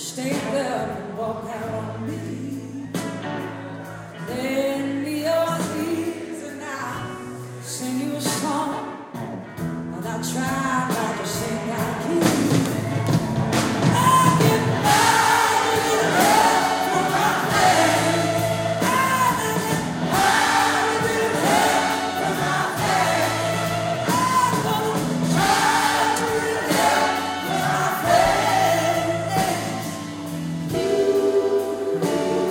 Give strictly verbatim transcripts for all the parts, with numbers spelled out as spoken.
Stay there and walk out on me. Lend me your ears and I'll sing you a song. And I'll try not to sing out of key. I get by with love for my friend. I get by with love for my friend. I'm gonna try with love for my friend.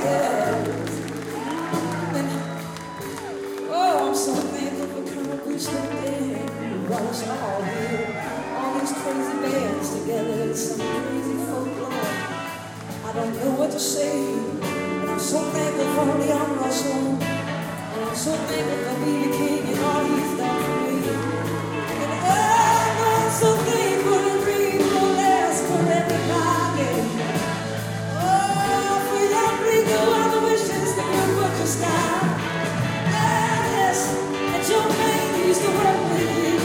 yes. And, oh, I'm so thankful for Colonel Bridgeton Day. Who brought us all here. All these crazy bands together in some crazy folklore. I don't know what to say. And I'm so thankful for Leon Russell. And I'm so thankful for B B King and all he's done for me. And oh, I'm so thankful to dream for less for everybody. Oh, for your bigger all the wishes that you put your sky. Yes, and your man used to work with you.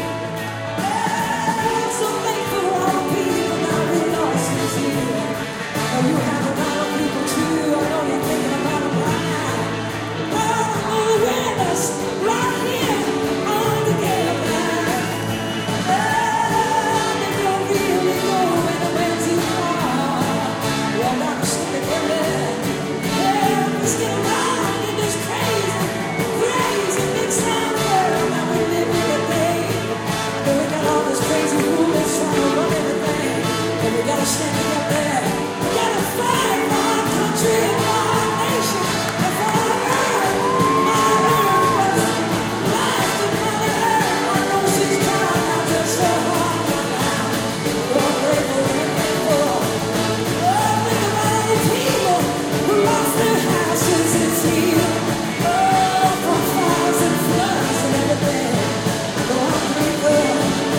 Oh, I'm so thankful for all the people that we lost this year. Oh, you have a lot of people too. I know you're thinking about them right now. Oh, with us right here all together. Oh, they don't really go anywhere too far. Well, now we're still together. Yeah, let's get around in this crazy, crazy big sound world that we live in today. But we got all this crazy rulers trying to run everything. And we gotta stand together. We gotta fight for our country and for our nation and for our earth. Our earth was life to Mother Earth. I know she's trying not to so hard right now. We're grateful, we're thankful. Oh, think about all the people who lost their houses and sea. Oh, from fires and floods and everything. Oh, I'm grateful.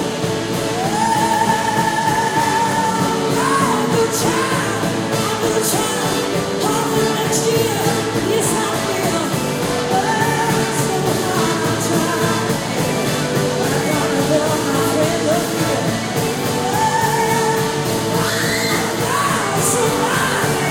I'm the child, I'm the child of the next year. Yes, I will. Oh, so hard I'm trying. I gotta love my friend up here. Oh, I'm somebody.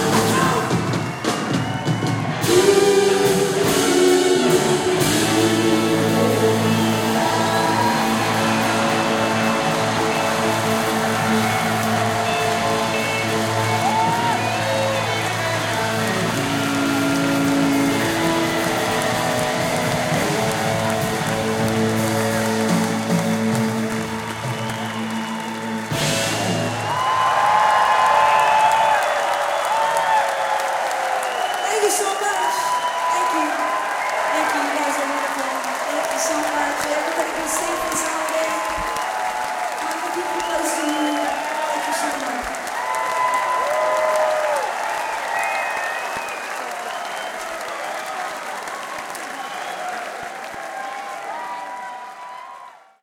Thank you so much. Thank you. Thank you. You guys are wonderful. Thank you so much. Everybody be safe this holiday. Wonderful people.